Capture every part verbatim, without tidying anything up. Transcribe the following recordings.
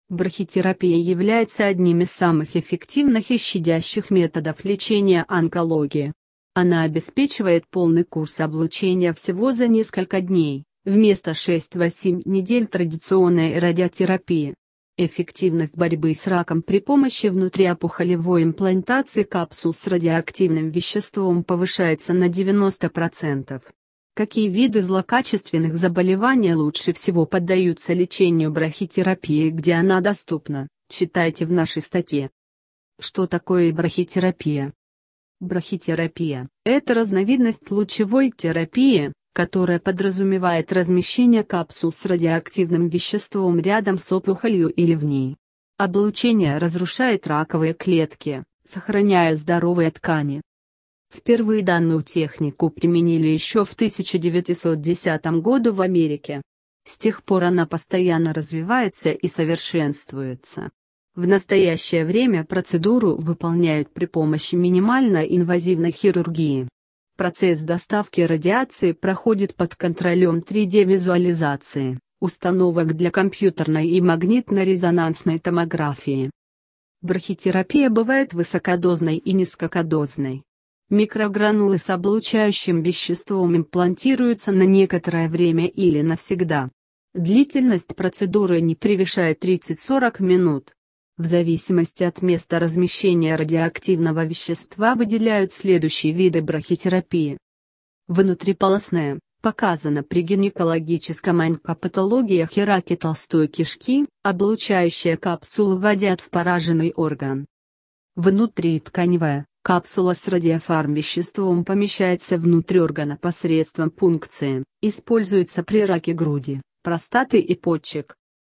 Брахитерапия является одним из самых эффективных и щадящих методов лечения онкологии. Она обеспечивает полный курс облучения всего за несколько дней, вместо шести-восьми недель традиционной радиотерапии. Эффективность борьбы с раком при помощи внутриопухолевой имплантации капсул с радиоактивным веществом повышается на девяносто процентов. Какие виды злокачественных заболеваний лучше всего поддаются лечению брахитерапии, где она доступна, читайте в нашей статье. Что такое брахитерапия? Брахитерапия – это разновидность лучевой терапии, которая подразумевает размещение капсул с радиоактивным веществом рядом с опухолью или в ней. Облучение разрушает раковые клетки, сохраняя здоровые ткани. Впервые данную технику применили еще в тысяча девятьсот десятом году в Америке. С тех пор она постоянно развивается и совершенствуется. В настоящее время процедуру выполняют при помощи минимально инвазивной хирургии. Процесс доставки радиации проходит под контролем три дэ-визуализации, установок для компьютерной и магнитно-резонансной томографии. Брахитерапия бывает высокодозной и низкодозной. Микрогранулы с облучающим веществом имплантируются на некоторое время или навсегда. Длительность процедуры не превышает тридцать-сорок минут. В зависимости от места размещения радиоактивного вещества выделяют следующие виды брахитерапии. Внутриполосная, показана при гинекологическом онкопатологиях и раке толстой кишки, облучающая капсулу вводят в пораженный орган. Внутритканевая, капсула с радиофармвеществом помещается внутрь органа посредством пункции, используется при раке груди, простаты и почек.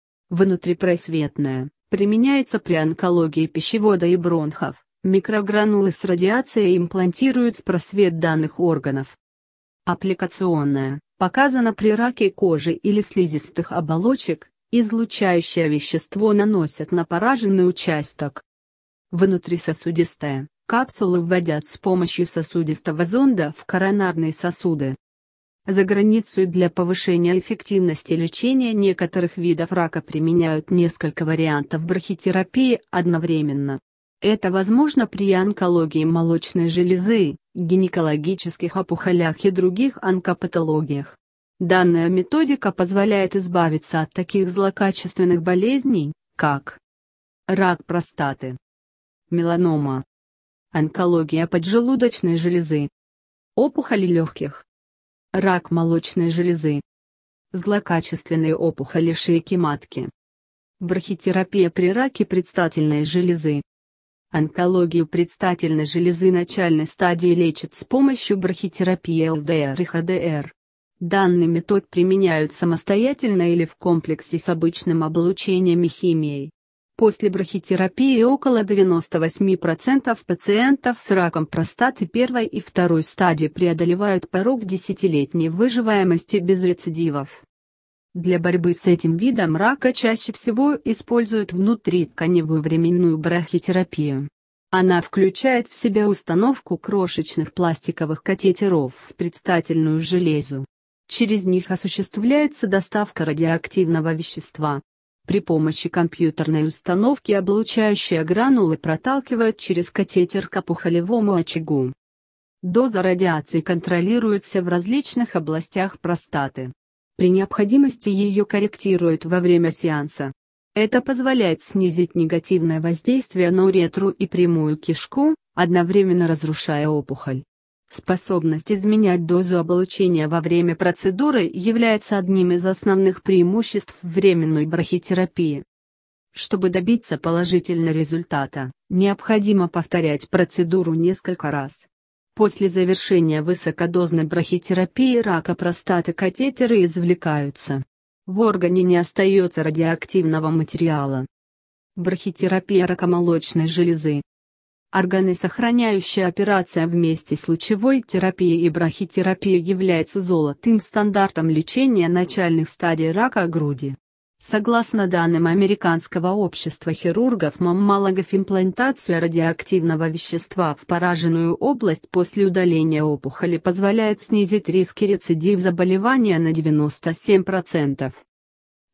Внутрипросветная, применяется при онкологии пищевода и бронхов, микрогранулы с радиацией имплантируют в просвет данных органов. Аппликационная, показана при раке кожи или слизистых оболочек, излучающее вещество наносят на пораженный участок. Внутрисосудистая, капсулы вводят с помощью сосудистого зонда в коронарные сосуды. За границей для повышения эффективности лечения некоторых видов рака применяют несколько вариантов брахитерапии одновременно. Это возможно при онкологии молочной железы, гинекологических опухолях и других онкопатологиях. Данная методика позволяет избавиться от таких злокачественных болезней, как рак простаты, меланома, онкология поджелудочной железы, опухоли легких, рак молочной железы, злокачественные опухоли шейки матки, брахитерапия при раке предстательной железы. Онкологию предстательной железы начальной стадии лечат с помощью брахитерапии эл дэ эр и ха дэ эр. Данный метод применяют самостоятельно или в комплексе с обычным облучением и химией. После брахитерапии около девяноста восьми процентов пациентов с раком простаты первой и второй стадии преодолевают порог десятилетней выживаемости без рецидивов. Для борьбы с этим видом рака чаще всего используют внутритканевую временную брахитерапию. Она включает в себя установку крошечных пластиковых катетеров в предстательную железу. Через них осуществляется доставка радиоактивного вещества. При помощи компьютерной установки облучающие гранулы проталкивают через катетер к опухолевому очагу. Доза радиации контролируется в различных областях простаты. При необходимости ее корректируют во время сеанса. Это позволяет снизить негативное воздействие на уретру и прямую кишку, одновременно разрушая опухоль. Способность изменять дозу облучения во время процедуры является одним из основных преимуществ временной брахитерапии. Чтобы добиться положительного результата, необходимо повторять процедуру несколько раз. После завершения высокодозной брахитерапии рака простаты катетеры извлекаются. В органе не остается радиоактивного материала. Брахитерапия рака молочной железы. Органосохраняющая операция вместе с лучевой терапией и брахитерапией является золотым стандартом лечения начальных стадий рака груди. Согласно данным Американского общества хирургов-маммологов, имплантация радиоактивного вещества в пораженную область после удаления опухоли позволяет снизить риски рецидив заболевания на девяносто семь процентов.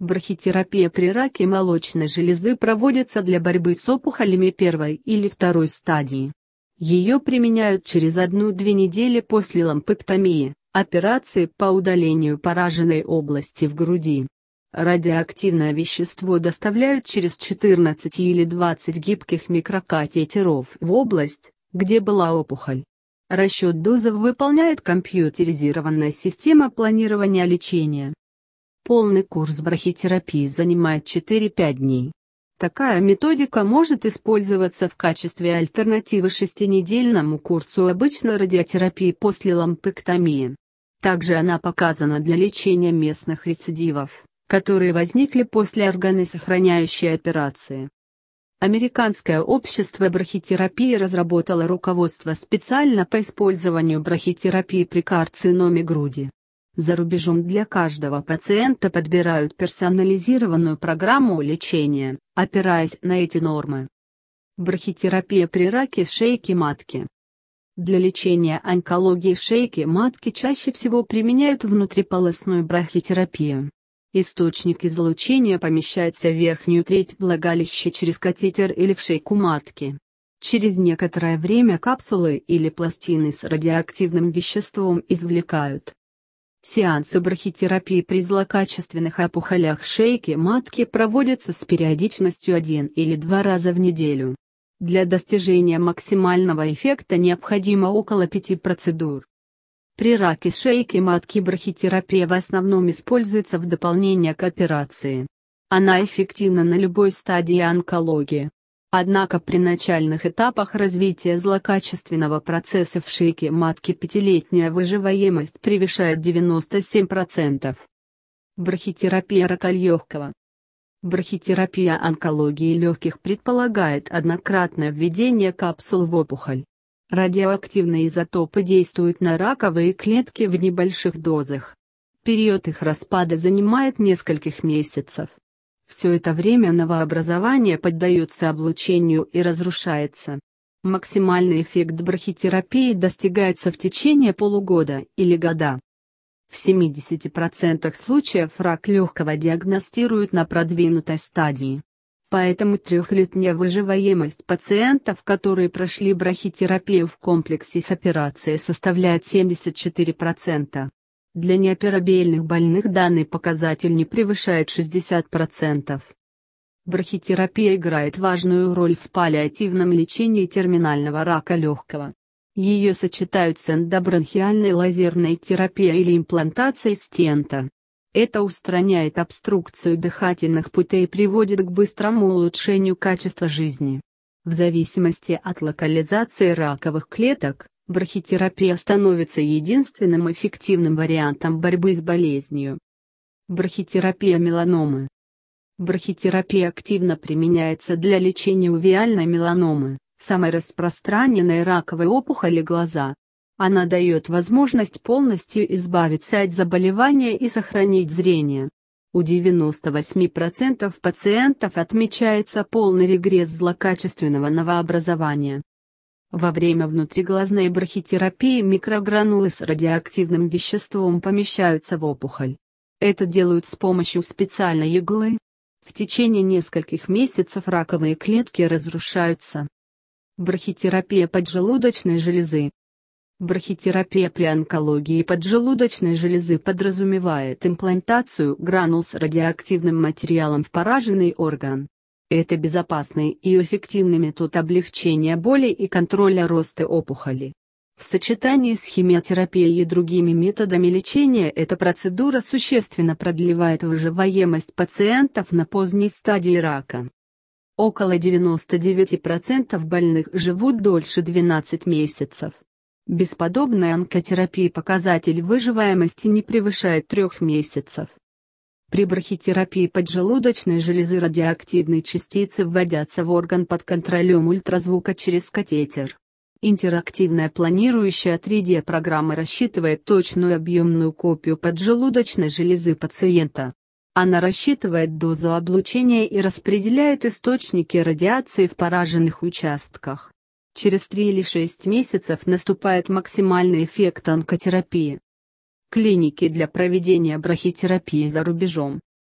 Брахитерапия при раке молочной железы проводится для борьбы с опухолями первой или второй стадии. Ее применяют через одну-две недели после лампэктомии, операции по удалению пораженной области в груди. Радиоактивное вещество доставляют через четырнадцать или двадцать гибких микрокатетеров в область, где была опухоль. Расчет дозы выполняет компьютеризированная система планирования лечения. Полный курс брахитерапии занимает четыре-пять дней. Такая методика может использоваться в качестве альтернативы шестинедельному курсу обычной радиотерапии после лампэктомии. Также она показана для лечения местных рецидивов, которые возникли после органосохраняющей операции. Американское общество брахитерапии разработало руководство специально по использованию брахитерапии при карциноме груди. За рубежом для каждого пациента подбирают персонализированную программу лечения, опираясь на эти нормы. Брахитерапия при раке шейки матки. Для лечения онкологии шейки матки чаще всего применяют внутриполосную брахитерапию. Источник излучения помещается в верхнюю треть влагалища через катетер или в шейку матки. Через некоторое время капсулы или пластины с радиоактивным веществом извлекают. Сеансы брахитерапии при злокачественных опухолях шейки матки проводятся с периодичностью один или два раза в неделю. Для достижения максимального эффекта необходимо около пяти процедур. При раке шейки матки брахитерапия в основном используется в дополнение к операции. Она эффективна на любой стадии онкологии. Однако при начальных этапах развития злокачественного процесса в шейке матки пятилетняя выживаемость превышает девяносто семь процентов. Брахитерапия рака легкого. Брахитерапия онкологии легких предполагает однократное введение капсул в опухоль. Радиоактивные изотопы действуют на раковые клетки в небольших дозах. Период их распада занимает нескольких месяцев. Все это время новообразование поддается облучению и разрушается. Максимальный эффект брахитерапии достигается в течение полугода или года. В семидесяти процентах случаев рак легкого диагностируют на продвинутой стадии. Поэтому трехлетняя выживаемость пациентов, которые прошли брахитерапию в комплексе с операцией, составляет семьдесят четыре процента. Для неоперабельных больных данный показатель не превышает шестидесяти процентов. Брахитерапия играет важную роль в паллиативном лечении терминального рака легкого. Ее сочетают с эндобронхиальной лазерной терапией или имплантацией стента. Это устраняет обструкцию дыхательных путей и приводит к быстрому улучшению качества жизни. В зависимости от локализации раковых клеток, брахитерапия становится единственным эффективным вариантом борьбы с болезнью. Брахитерапия меланомы. Брахитерапия активно применяется для лечения увеальной меланомы, самой распространенной раковой опухоли глаза. Она дает возможность полностью избавиться от заболевания и сохранить зрение. У девяноста восьми процентов пациентов отмечается полный регресс злокачественного новообразования. Во время внутриглазной брахитерапии микрогранулы с радиоактивным веществом помещаются в опухоль. Это делают с помощью специальной иглы. В течение нескольких месяцев раковые клетки разрушаются. Брахитерапия поджелудочной железы. Брахитерапия при онкологии поджелудочной железы подразумевает имплантацию гранул с радиоактивным материалом в пораженный орган. Это безопасный и эффективный метод облегчения боли и контроля роста опухоли. В сочетании с химиотерапией и другими методами лечения эта процедура существенно продлевает выживаемость пациентов на поздней стадии рака. Около девяноста девяти процентов больных живут дольше двенадцати месяцев. Без подобной онкотерапии показатель выживаемости не превышает трех месяцев. При брахитерапии поджелудочной железы радиоактивные частицы вводятся в орган под контролем ультразвука через катетер. Интерактивная планирующая три дэ программа рассчитывает точную объемную копию поджелудочной железы пациента. Она рассчитывает дозу облучения и распределяет источники радиации в пораженных участках. Через три или шесть месяцев наступает максимальный эффект онкотерапии. Клиники для проведения брахитерапии за рубежом.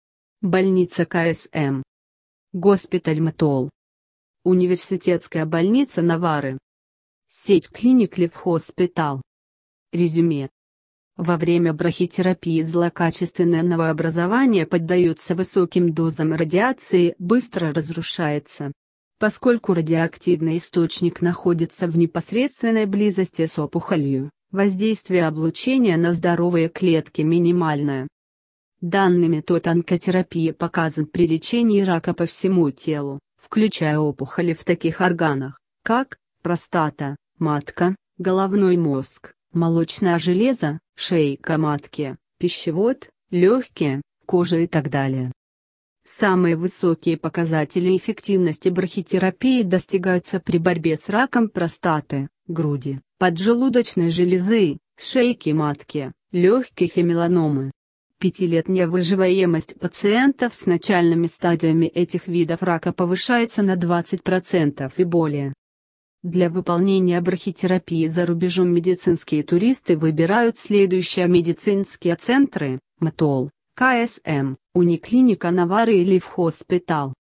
Больница ка эс эм. Госпиталь МТОЛ. Университетская больница Навары. Сеть клиник Лив Хоспитал. Резюме. Во время брахитерапии злокачественное новообразование поддается высоким дозам радиации, быстро разрушается. Поскольку радиоактивный источник находится в непосредственной близости с опухолью, воздействие облучения на здоровые клетки минимальное. Данный метод онкотерапии показан при лечении рака по всему телу, включая опухоли в таких органах, как простата, матка, головной мозг, молочное железо, шейка матки, пищевод, легкие, кожа и так далее. Самые высокие показатели эффективности брахитерапии достигаются при борьбе с раком простаты, груди, поджелудочной железы, шейки матки, легких и меланомы. Пятилетняя выживаемость пациентов с начальными стадиями этих видов рака повышается на двадцать процентов и более. Для выполнения брахитерапии за рубежом медицинские туристы выбирают следующие медицинские центры: МТОЛ, ка эс эм, Униклиника Навары и Лив Хоспитал.